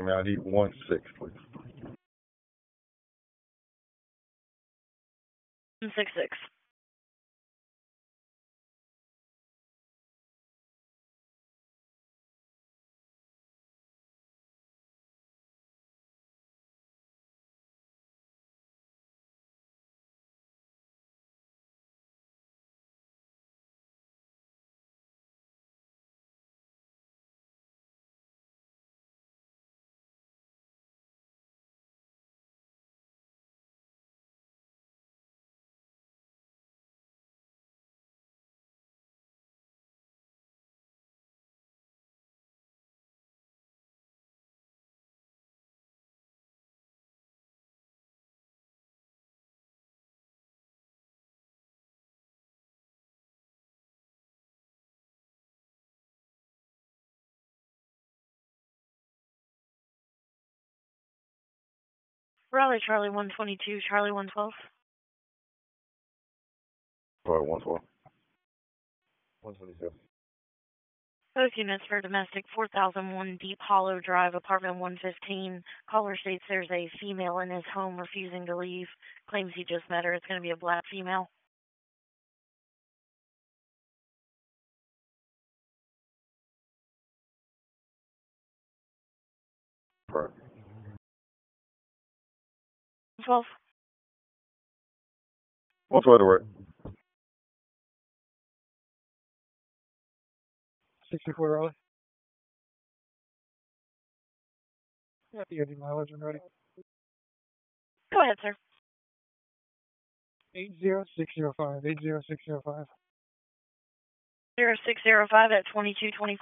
I mean, I need 1-6, please. 166. Raleigh, Charlie 122, Charlie 112. Sorry, 112. 127. Both units for domestic 4001 Deep Hollow Drive, apartment 115. Caller states there's a female in his home refusing to leave. Claims he just met her. It's going to be a black female. Correct. 12. 112 to right. 64 Raleigh. Yeah, you got the mileage and ready. Go ahead, sir. 80605. 80605. 0605 at 2224.